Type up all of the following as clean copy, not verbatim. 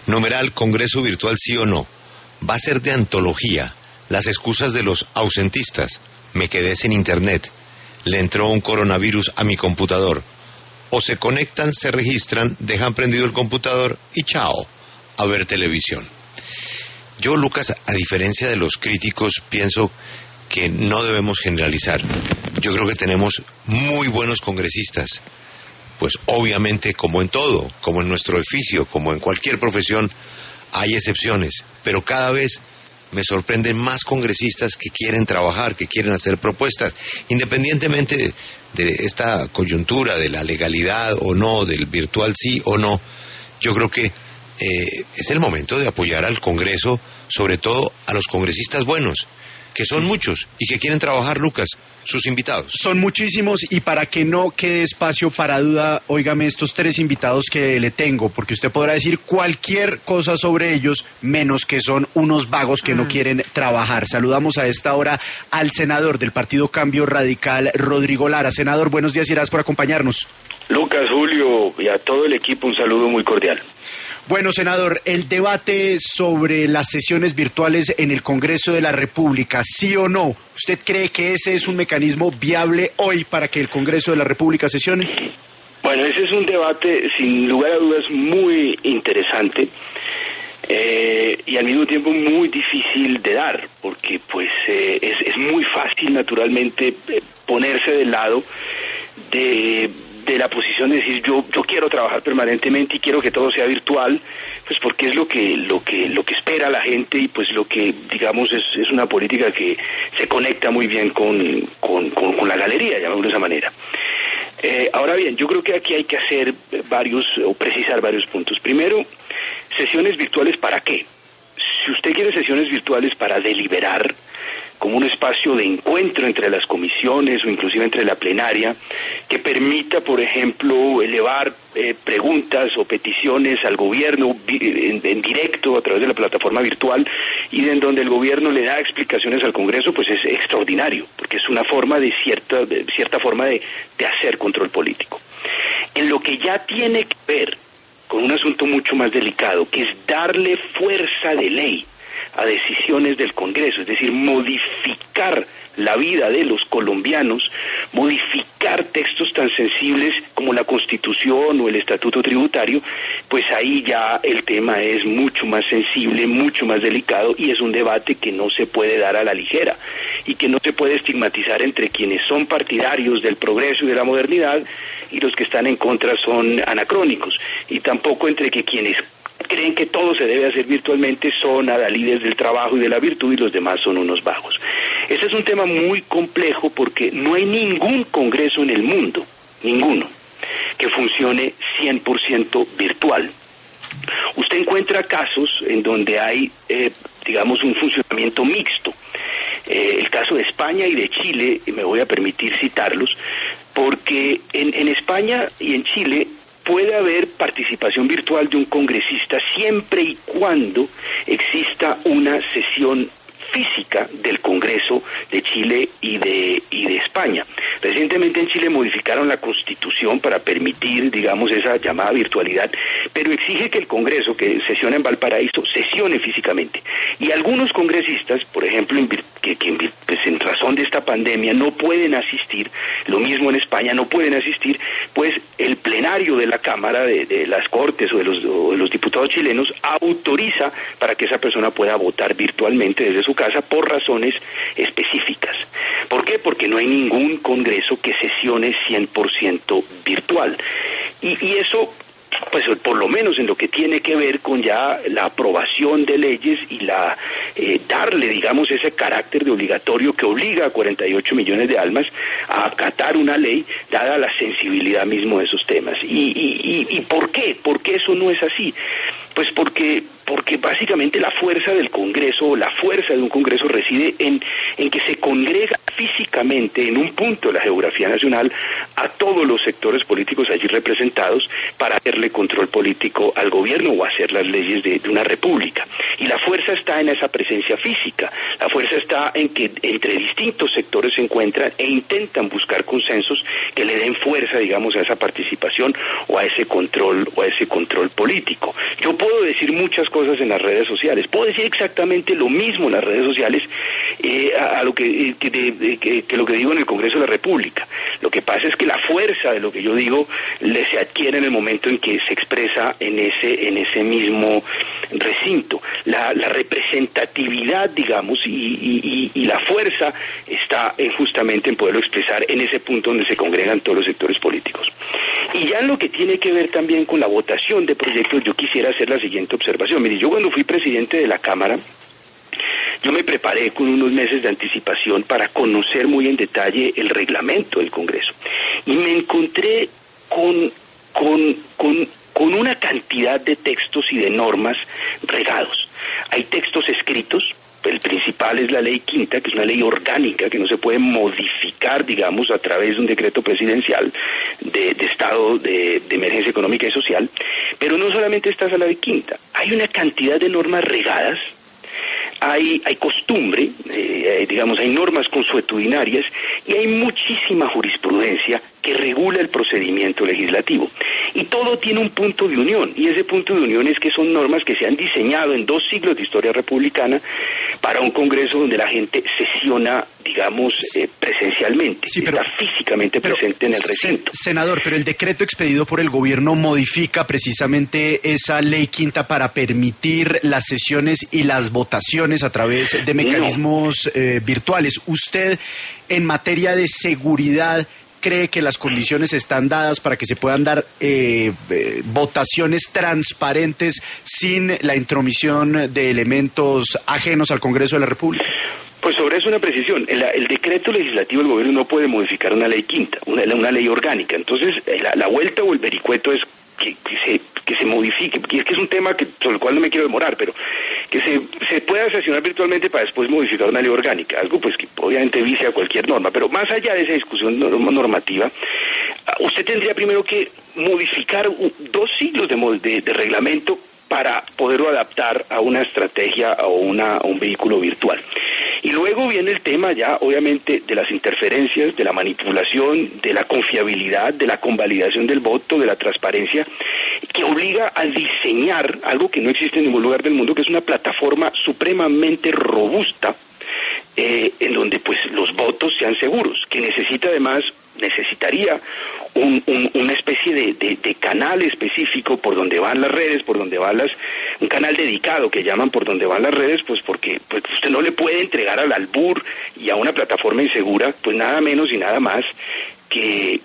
Numeral Congreso virtual sí o no. ¿Va a ser de antología? Las excusas de los ausentistas. Me quedé sin internet. Le entró un coronavirus a mi computador. O se conectan, se registran, dejan prendido el computador y chao, a ver televisión. Yo, Lucas, a diferencia de los críticos, pienso que no debemos generalizar. Yo creo que tenemos muy buenos congresistas. Pues obviamente, como en todo, como en nuestro oficio, como en cualquier profesión, hay excepciones. Pero cada vez me sorprenden más congresistas que quieren trabajar, que quieren hacer propuestas, independientemente de esta coyuntura, de la legalidad o no, del virtual sí o no. Yo creo que es el momento de apoyar al Congreso, sobre todo a los congresistas buenos, que son muchos y que quieren trabajar, Lucas, sus invitados. Son muchísimos, y para que no quede espacio para duda, óigame estos 3 invitados que le tengo, porque usted podrá decir cualquier cosa sobre ellos, menos que son unos vagos que no quieren trabajar. Saludamos a esta hora al senador del Partido Cambio Radical, Rodrigo Lara. Senador, buenos días y gracias por acompañarnos. Lucas, Julio, y a todo el equipo un saludo muy cordial. Bueno, senador, el debate sobre las sesiones virtuales en el Congreso de la República, ¿sí o no? ¿Usted cree que ese es un mecanismo viable hoy para que el Congreso de la República sesione? Bueno, ese es un debate, sin lugar a dudas, muy interesante y al mismo tiempo muy difícil de dar, porque pues es muy fácil, naturalmente, ponerse del lado de la posición de decir yo quiero trabajar permanentemente y quiero que todo sea virtual, pues porque es lo que espera la gente, y pues lo que digamos es una política que se conecta muy bien con la galería, llamémoslo de esa manera. Ahora bien, yo creo que aquí hay que hacer precisar varios puntos. Primero, sesiones virtuales, ¿para qué? Si usted quiere sesiones virtuales para deliberar, como un espacio de encuentro entre las comisiones o inclusive entre la plenaria, que permita, por ejemplo, elevar preguntas o peticiones al gobierno en directo a través de la plataforma virtual, y en donde el gobierno le da explicaciones al Congreso, pues es extraordinario, porque es una forma de cierta forma de hacer control político. En lo que ya tiene que ver con un asunto mucho más delicado, que es darle fuerza de ley a decisiones del Congreso, es decir, modificar la vida de los colombianos, modificar textos tan sensibles como la Constitución o el Estatuto Tributario, pues ahí ya el tema es mucho más sensible, mucho más delicado, y es un debate que no se puede dar a la ligera y que no se puede estigmatizar entre quienes son partidarios del progreso y de la modernidad y los que están en contra son anacrónicos, y tampoco entre que quienes creen que todo se debe hacer virtualmente son adalides del trabajo y de la virtud y los demás son unos vagos. Este es un tema muy complejo porque no hay ningún congreso en el mundo, ninguno, que funcione 100% virtual. Usted encuentra casos en donde hay, digamos, un funcionamiento mixto. El caso de España y de Chile, me voy a permitir citarlos, porque en España y en Chile puede haber participación virtual de un congresista siempre y cuando exista una sesión física del Congreso de Chile y de España. Recientemente en Chile modificaron la Constitución para permitir, digamos, esa llamada virtualidad, pero exige que el Congreso, que sesiona en Valparaíso, sesione físicamente. Y algunos congresistas, por ejemplo, pues en razón de esta pandemia, no pueden asistir, lo mismo en España, no pueden asistir, pues el plenario de la Cámara, de las Cortes o de los diputados chilenos, autoriza para que esa persona pueda votar virtualmente desde su casa por razones específicas. ¿Por qué? Porque no hay ningún congreso que sesione 100% virtual. Y eso, pues por lo menos en lo que tiene que ver con ya la aprobación de leyes y darle, digamos, ese carácter de obligatorio que obliga a 48 millones de almas a acatar una ley, dada la sensibilidad mismo de esos temas. ¿Y por qué? ¿Por qué eso no es así? Pues porque básicamente la fuerza del Congreso, la fuerza de un Congreso reside en que se congrega físicamente en un punto de la geografía nacional a todos los sectores políticos allí representados para hacerle control político al gobierno o hacer las leyes de una república. Y la fuerza está en esa presencia física, la fuerza está en que entre distintos sectores se encuentran e intentan buscar consensos que le den fuerza, digamos, a esa participación o a ese control político. Yo puedo decir muchas cosas en las redes sociales, puedo decir exactamente lo mismo en las redes sociales a lo que lo que digo en el Congreso de la República. Lo que pasa es que la fuerza de lo que yo digo se adquiere en el momento en que se expresa en ese mismo recinto. La representatividad, digamos, y la fuerza está justamente en poderlo expresar en ese punto donde se congregan todos los sectores políticos. Y ya en lo que tiene que ver también con la votación de proyectos, yo quisiera hacer la siguiente observación. Mire, yo cuando fui presidente de la Cámara, yo me preparé con unos meses de anticipación para conocer muy en detalle el reglamento del Congreso. Y me encontré con una cantidad de textos y de normas regados. Hay textos escritos. El principal es la ley quinta, que es una ley orgánica que no se puede modificar, digamos, a través de un decreto presidencial de estado de emergencia económica y social. Pero no solamente está esa ley quinta, hay una cantidad de normas regadas, hay costumbre, digamos, hay normas consuetudinarias y hay muchísima jurisprudencia que regula el procedimiento legislativo. Y todo tiene un punto de unión, y ese punto de unión es que son normas que se han diseñado en 2 siglos de historia republicana para un Congreso donde la gente sesiona, digamos, presencialmente, sí, está físicamente presente en el recinto. Senador, pero el decreto expedido por el gobierno modifica precisamente esa ley quinta para permitir las sesiones y las votaciones a través de mecanismos virtuales. ¿Usted, en materia de seguridad, cree que las condiciones están dadas para que se puedan dar votaciones transparentes sin la intromisión de elementos ajenos al Congreso de la República? Pues sobre eso una precisión. El decreto legislativo del gobierno no puede modificar una ley quinta, una ley orgánica. Entonces, la vuelta o el vericueto es que se modifique, y es que es un tema sobre el cual no me quiero demorar, pero que se pueda sesionar virtualmente para después modificar una ley orgánica, algo pues que obviamente vicia cualquier norma, pero más allá de esa discusión normativa, usted tendría primero que modificar 2 siglos de reglamento para poderlo adaptar a una estrategia o a un vehículo virtual. Y luego viene el tema ya, obviamente, de las interferencias, de la manipulación, de la confiabilidad, de la convalidación del voto, de la transparencia, que obliga a diseñar algo que no existe en ningún lugar del mundo, que es una plataforma supremamente robusta, en donde pues los votos sean seguros, que necesitaría una especie de canal específico por donde van las redes, un canal dedicado que llaman por donde van las redes, pues porque pues usted no le puede entregar al albur y a una plataforma insegura pues nada menos y nada más que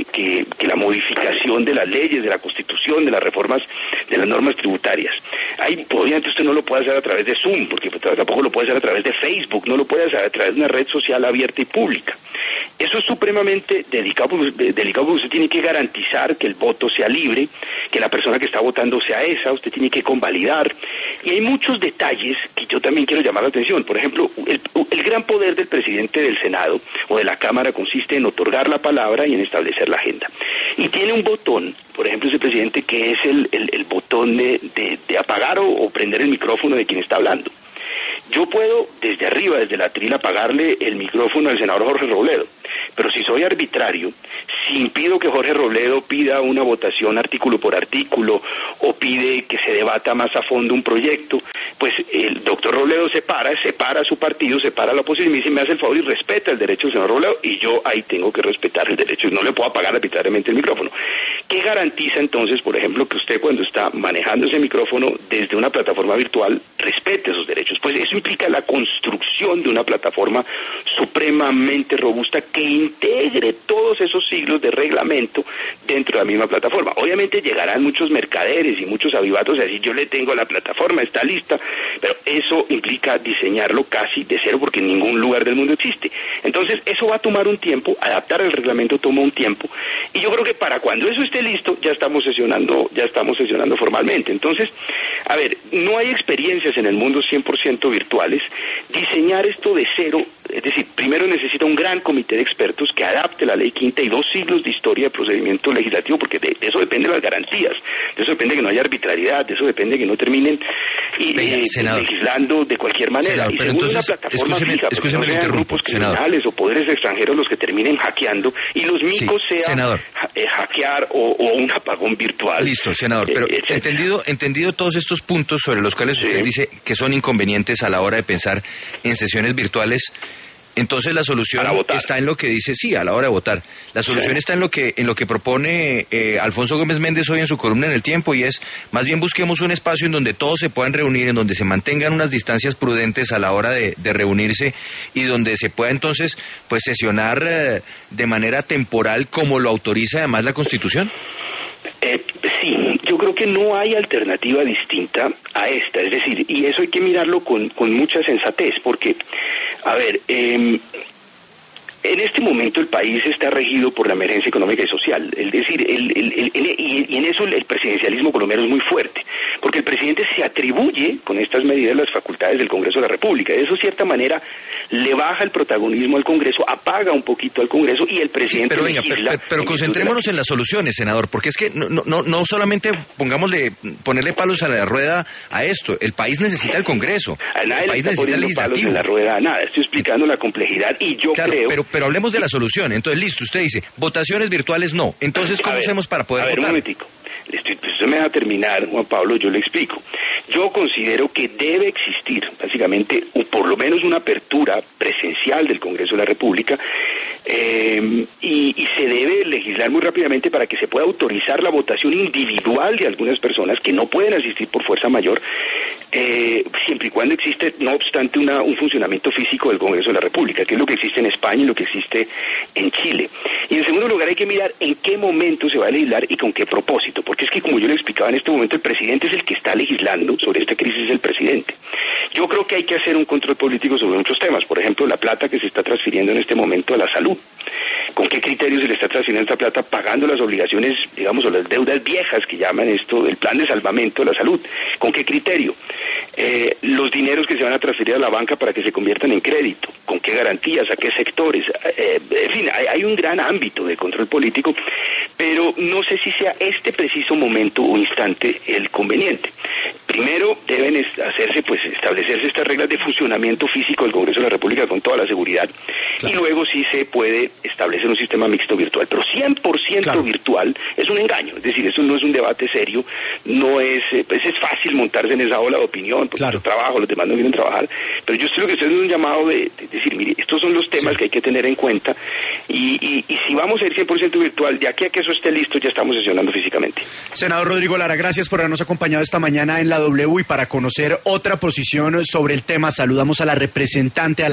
la modificación de las leyes, de la Constitución, de las reformas, de las normas tributarias. Obviamente usted no lo puede hacer a través de Zoom, porque tampoco lo puede hacer a través de Facebook, no lo puede hacer a través de una red social abierta y pública. Eso es supremamente delicado porque usted tiene que garantizar que el voto sea libre, que la persona que está votando sea esa, usted tiene que convalidar, y hay muchos detalles que yo también quiero llamar la atención. Por ejemplo, el gran poder del presidente del Senado o de la Cámara consiste en otorgar la palabra y en establecer la agenda. Y tiene un botón, por ejemplo, ese presidente, que es el botón de apagar o prender el micrófono de quien está hablando. Yo puedo, desde arriba, desde la tribuna, apagarle el micrófono al senador Jorge Robledo, pero si soy arbitrario, si impido que Jorge Robledo pida una votación artículo por artículo o pide que se debata más a fondo un proyecto, pues el doctor Robledo separa su partido, separa la oposición y me dice, me hace el favor y respeta el derecho del senador Robledo, y yo ahí tengo que respetar el derecho, no le puedo apagar arbitrariamente el micrófono. ¿Qué garantiza entonces, por ejemplo, que usted cuando está manejando ese micrófono desde una plataforma virtual respete esos derechos? Pues eso implica la construcción de una plataforma supremamente robusta que integre todos esos siglos de reglamento dentro de la misma plataforma. Obviamente llegarán muchos mercaderes y muchos avivatos a decir, yo le tengo la plataforma, está lista, pero eso implica diseñarlo casi de cero porque en ningún lugar del mundo existe. Entonces eso va a tomar un tiempo, adaptar el reglamento toma un tiempo, y yo creo que para cuando eso esté listo ya estamos sesionando formalmente. Entonces, a ver, no hay experiencias en el mundo 100% virtuales. Diseñar esto de cero, es decir, primero necesita un gran comité de expertos que adapte la ley quinta y 2 siglos de historia de procedimiento legislativo, porque de eso dependen las garantías, de eso depende que no haya arbitrariedad, de eso depende que no terminen legislando de cualquier manera. Senador, y pero segundo, entonces, una plataforma fija, escúcheme, no sean grupos criminales o poderes extranjeros los que terminen hackeando, y los micos sean hackear o un apagón virtual. Listo, senador, pero entendido todos estos puntos sobre los cuales usted dice que son inconvenientes a la hora de pensar en sesiones virtuales. Entonces la solución está en lo que dice, a la hora de votar. La solución está en lo que propone Alfonso Gómez Méndez hoy en su columna en El Tiempo, y es, más bien busquemos un espacio en donde todos se puedan reunir, en donde se mantengan unas distancias prudentes a la hora de reunirse, y donde se pueda entonces pues sesionar de manera temporal como lo autoriza además la Constitución. Sí, yo creo que no hay alternativa distinta a esta, es decir, y eso hay que mirarlo con mucha sensatez, porque, a ver, en este momento el país está regido por la emergencia económica y social, es decir, y en eso el presidencialismo colombiano es muy fuerte, porque el presidente se atribuye con estas medidas las facultades del Congreso de la República, y eso de cierta manera le baja el protagonismo al Congreso, apaga un poquito al Congreso, y el presidente pero concentrémonos en las soluciones, senador, porque es que no solamente ponerle palos a la rueda a esto, el país necesita el Congreso, el país necesita el legislativo. Palos en la rueda a nada, estoy explicando la complejidad, y yo creo... Pero hablemos de la solución. Entonces, listo, usted dice, votaciones virtuales no. Entonces, ¿cómo hacemos para poder votar? Un momentico. Usted me va a terminar, Juan Pablo, yo le explico. Yo considero que debe existir, básicamente, por lo menos una apertura presencial del Congreso de la República, y se debe legislar muy rápidamente para que se pueda autorizar la votación individual de algunas personas que no pueden asistir por fuerza mayor, siempre y cuando existe, no obstante, un funcionamiento físico del Congreso de la República, que es lo que existe en España y lo que existe en Chile. Y en segundo lugar hay que mirar en qué momento se va a legislar y con qué propósito, porque es que, como yo le explicaba, en este momento el presidente es el que está legislando sobre esta crisis, es el presidente. Yo creo que hay que hacer un control político sobre muchos temas, por ejemplo, la plata que se está transfiriendo en este momento a la salud. ¿Con qué criterios se le está transfiriendo esta plata? Pagando las obligaciones, digamos, o las deudas viejas que llaman esto, del plan de salvamento de la salud. ¿Con qué criterio? Los dineros que se van a transferir a la banca para que se conviertan en crédito. ¿Con qué garantías? ¿A qué sectores? En fin, hay un gran ámbito de control político, pero no sé si sea este preciso momento o instante el conveniente. Primero deben establecerse estas reglas de funcionamiento físico del Congreso de la República con toda la seguridad, y luego sí se puede establecer un sistema mixto virtual, pero 100% virtual es un engaño, es decir, eso no es un debate serio, no es, pues es fácil montarse en esa ola de opinión, porque yo trabajo, los demás no vienen a trabajar, pero yo lo que estoy haciendo es un llamado de decir, mire, estos son los temas que hay que tener en cuenta, y si vamos a ir 100% virtual, de aquí a que eso esté listo, ya estamos sesionando físicamente. Senador Rodrigo Lara, gracias por habernos acompañado esta mañana en la W, y para conocer otra posición sobre el tema, saludamos a la representante a la